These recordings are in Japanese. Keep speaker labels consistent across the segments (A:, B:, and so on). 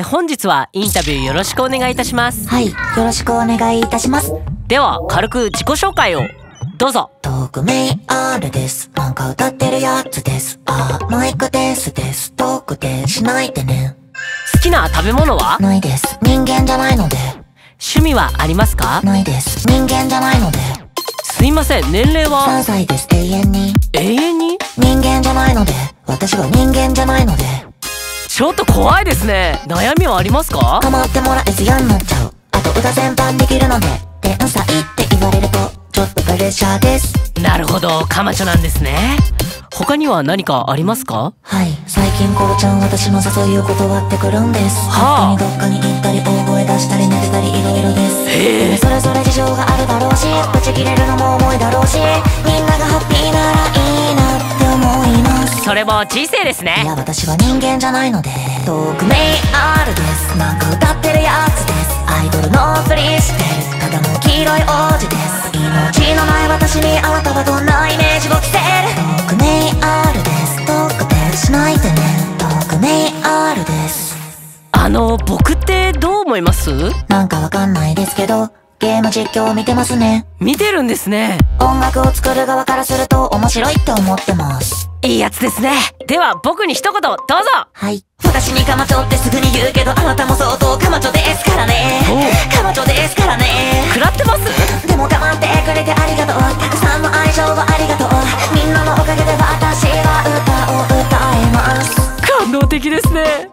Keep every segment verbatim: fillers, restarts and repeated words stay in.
A: ー、本日はインタビューよろしくお願いいたします。
B: はい、よろしくお願いいたします。
A: では軽く自己紹介をどうぞ。
B: 匿名あれです。なんか歌ってるやつです。あー、マイクですです。トークでしないでね。
A: 好きな食べ物は？
B: ないです。人間じゃないので。
A: 趣味はありますか？
B: ないです。人間じゃないので。
A: すいません、年齢は？
B: さんさいです。永遠に。
A: 永遠に？
B: 人間じゃないので。私は人間じゃないので。
A: ちょっと怖いですね。悩みはありますか？
B: 構ってもらえず嫌になっちゃう。あと歌全般できるので天才って言われるとちょっとプレッシャーです。
A: なるほど、カマチョなんですね。他には何かありますか？
B: はい、最近コロちゃん私の誘いを断ってくるんです。
A: はあ、
B: 勝手にどっかに行ったり大声出したり寝てたりいろいろです。でもそれぞれ事情があるだろうし、ブチ切れるのも重いだろうし、みんながハッピーならいいなって思います。
A: それも人生ですね。
B: いや私は人間じゃないので。匿名あるです。なんか歌ってるやつです。アイドルのふりしてるただの黄色い王子です。命のない私にあなたはどんなイメージを着せる？匿名あるです。特定しないでね。匿名あるです。
A: あの、僕ってどう思います？
B: なんかわかんないですけどゲーム実況を見てますね。
A: 見てるんですね。
B: 音楽を作る側からすると面白いって思ってます。
A: いいやつですね。では僕に一言どうぞ。
B: はい、私にカマチョってすぐに言うけどあなたも相当カマチョですからね。カマチョですからね。
A: 食らってます？
B: でも構ってくれてありがとう。たくさんの愛情をありがとう。みんなのおかげで私は歌を歌えます。
A: 感動的ですね。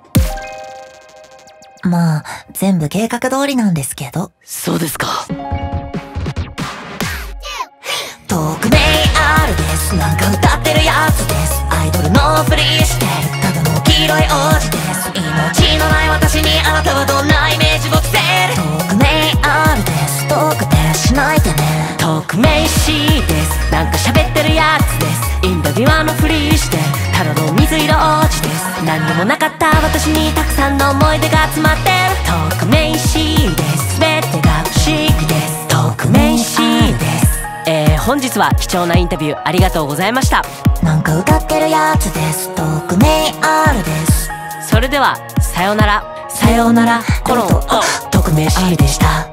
B: まあ全部計画通りなんですけど。
A: そうですか。
B: 匿名あるです。なんか歌ってるやつです。アイドルのふりしてるただの黄色い王子です。命のない私にあなたはどんなイメージを着せる？匿名あるです。特定しないでね。
A: 匿名 C です。なんか喋ってるやつです。インタビュアーのふりしてただの水色王子です。何にもなかった私にたくさんの思い出が詰まってる。匿名 C です。全てが不思議です。匿名 C です。えー、本日は貴重なインタビューありがとうございました。
B: なんか歌ってるやつです。匿名 R です。
A: それではさようなら。
B: さようなら。コロン、匿名 R でした。